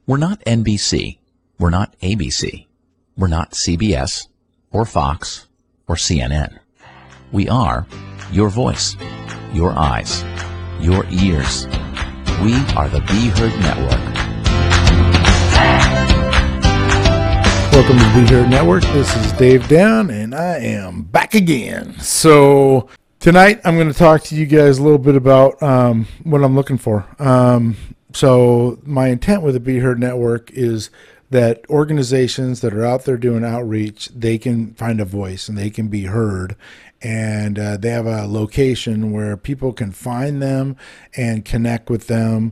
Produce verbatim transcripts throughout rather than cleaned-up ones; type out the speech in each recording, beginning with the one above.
We're not N B C. We're not A B C. We're not C B S or Fox or C N N. We are your voice, your eyes, your ears. We are the Be Heard Network. Welcome to the Be Heard Network. This is Dave Down, and I am back again. So tonight I'm going to talk to you guys a little bit about um, what I'm looking for. Um, so my intent with the Be Heard Network is that organizations that are out there doing outreach, they can find a voice and they can be heard. And uh, they have a location where people can find them and connect with them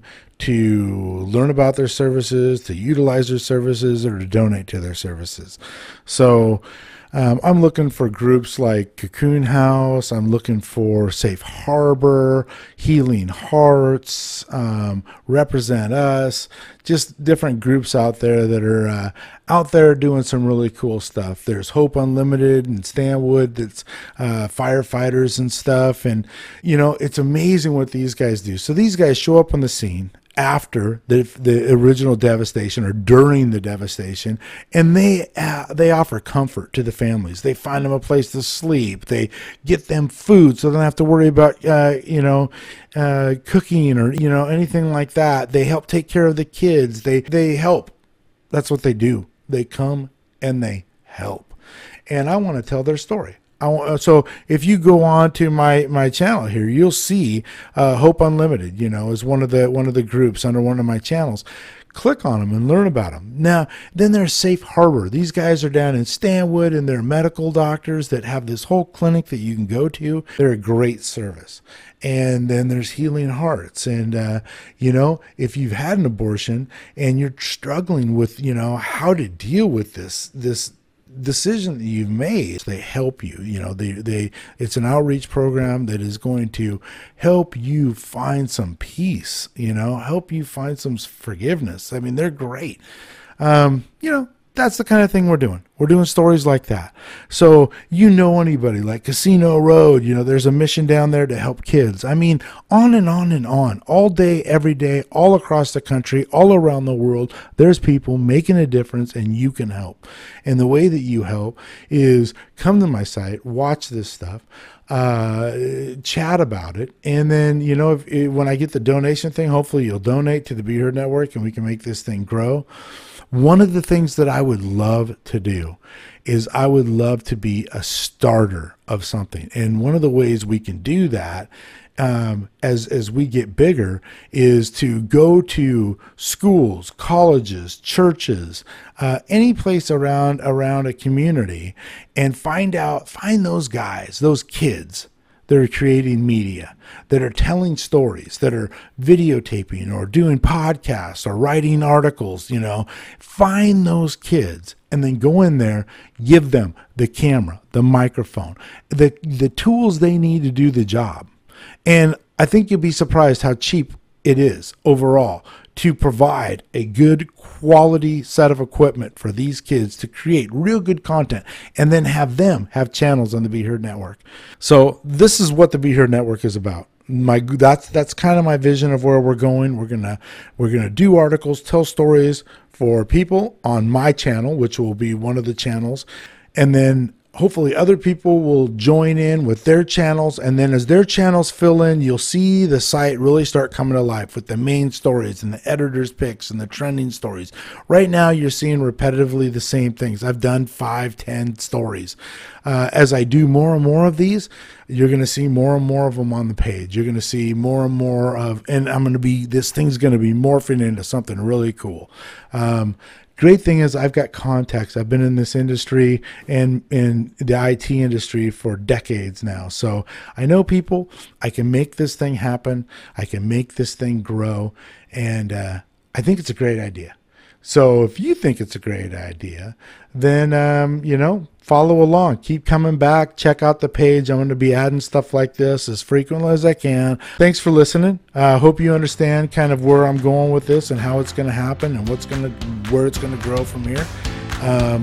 to learn about their services, to utilize their services, or to donate to their services. So um, I'm looking for groups like Cocoon House. I'm looking for Safe Harbor, Healing Hearts, um, Represent Us, just different groups out there that are uh, out there doing some really cool stuff. There's Hope Unlimited and Stanwood, that's uh, firefighters and stuff. And, you know, it's amazing what these guys do. So these guys show up on the scene after the the original devastation or during the devastation, and they uh, they offer comfort to the families. They find them a place to sleep. They get them food so they don't have to worry about uh, you know uh, cooking or you know anything like that. They help take care of the kids. They they help. That's what they do. They come and they help. And I want to tell their story. I want, so if you go on to my, my channel here, you'll see uh, Hope Unlimited, you know, is one of the one of the groups under one of my channels. Click on them and learn about them. Now, then there's Safe Harbor. These guys are down in Stanwood, and they're medical doctors that have this whole clinic that you can go to. They're a great service. And then there's Healing Hearts. And, uh, you know, if you've had an abortion and you're struggling with, you know, how to deal with this, this, decision that you've made, they help you. You know, they they it's an outreach program that is going to help you find some peace, you know, help you find some forgiveness. I mean, they're great. Um, you know, that's the kind of thing we're doing. We're doing stories like that. So you know anybody like Casino Road, you know, there's a mission down there to help kids. I mean, on and on and on, all day, every day, all across the country, all around the world, there's people making a difference, and you can help. And the way that you help is come to my site, watch this stuff, uh, chat about it. And then, you know, if, if, when I get the donation thing, hopefully you'll donate to the Be Heard Network and we can make this thing grow. One of the things that I would love to do is I would love to be a starter of something. And one of the ways we can do that um, as, as we get bigger is to go to schools, colleges, churches, uh, any place around, around a community and find out, find those guys, those kids that are creating media, that are telling stories, that are videotaping or doing podcasts or writing articles, you know, find those kids and then go in there, give them the camera, the microphone, the, the tools they need to do the job. And I think you'll be surprised how cheap it is overall to provide a good quality set of equipment for these kids to create real good content and then have them have channels on the Be Heard Network. So this is what the Be Heard Network is about. My that's that's kind of my vision of where we're going. We're gonna we're gonna do articles, tell stories for people on my channel, which will be one of the channels, and then hopefully other people will join in with their channels, and then as their channels fill in, you'll see the site really start coming to life with the main stories and the editor's picks and the trending stories. Right now, you're seeing repetitively the same things. I've done five, ten stories. Uh, as I do more and more of these, you're going to see more and more of them on the page. You're going to see more and more of, and I'm going to be, this thing's going to be morphing into something really cool. Um, Great thing is I've got contacts. I've been in this industry and in the I T industry for decades now. So I know people. I can make this thing happen. I can make this thing grow. And uh, I think it's a great idea. So if you think it's a great idea, then, um, you know, follow along. Keep coming back. Check out the page. I'm going to be adding stuff like this as frequently as I can. Thanks for listening. I uh, hope you understand kind of where I'm going with this and how it's going to happen and what's going to, where it's going to grow from here. Um,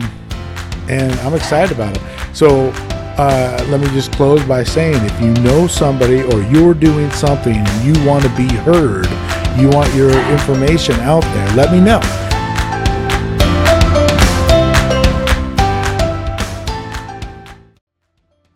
and I'm excited about it. So uh, let me just close by saying, if you know somebody or you're doing something and you want to be heard, you want your information out there, let me know.